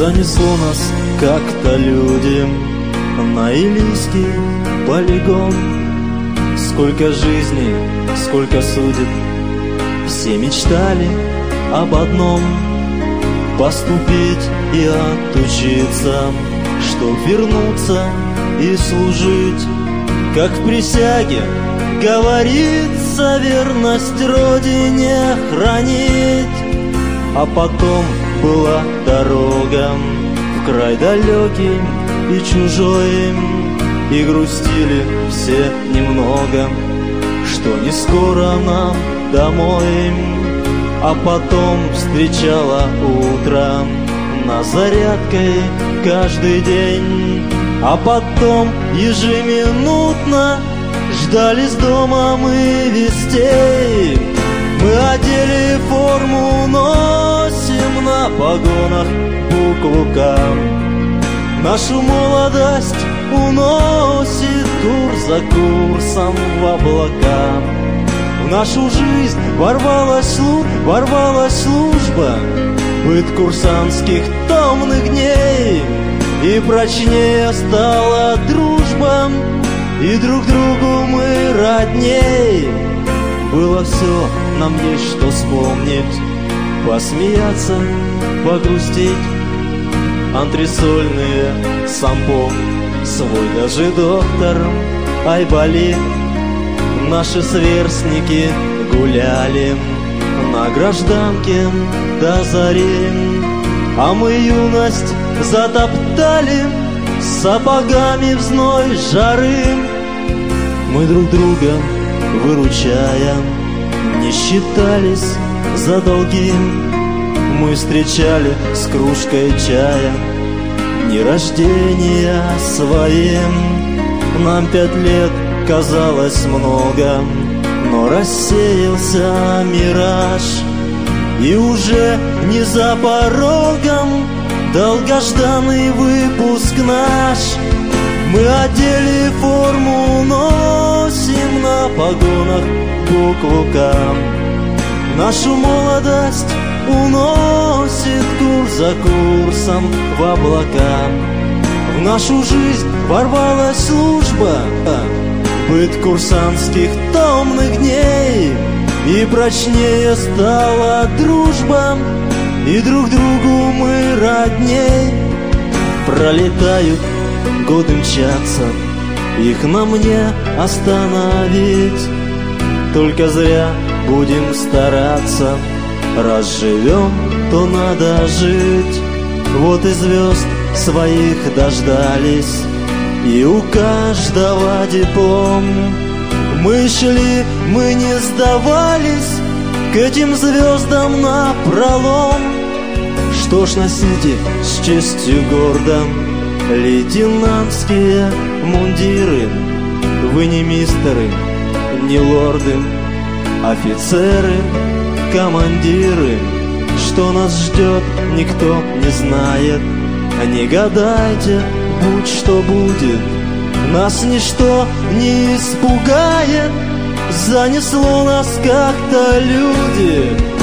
Занесло нас как-то люди на Илийский полигон. Сколько жизней, сколько судеб, все мечтали об одном: поступить и отучиться, чтоб вернуться и служить. Как в присяге говорится, верность Родине хранить. А потом была дорога в край далекий и чужой, и грустили все немного, что не скоро нам домой. А потом встречала утро на зарядкой каждый день. А потом ежеминутно ждали с дома мы вестей. Мы одели форму, носим на погонах букву К. Нашу молодость уносит курс за курсом в облака. В нашу жизнь ворвалась служба, быт курсантских томных дней. И прочнее стала дружба, и друг другу мы родней. Было все, нам есть что вспомнить, посмеяться, погрустить. Антресольные сампо, свой даже доктор Айболит. Наши сверстники гуляли на гражданке до зари, а мы юность затоптали сапогами в зной жары. Мы друг друга выручая не считались за долги. Мы встречали с кружкой чая дни рождения своим. Нам 5 лет казалось много, но рассеялся мираж, и уже не за порогом долгожданный выпуск наш. Мы одели форму, носим на погонах букву К. Нашу молодость уносит курс за курсом в облака. В нашу жизнь ворвалась служба, быт курсантских томных дней. И прочнее стала дружба, и друг другу мы родней. Пролетают годы, мчатся, их нам не остановить. Только зря будем стараться, раз живем, то надо жить. Вот и звезд своих дождались, и у каждого диплом. Мы шли, мы не сдавались, к этим звездам напролом. Что ж, носите с честью гордо лейтенантские мундиры. Вы не мистеры, не лорды, офицеры, командиры. Что нас ждет, никто не знает. Не гадайте, будь что будет, нас ничто не испугает. Занесло нас как-то люди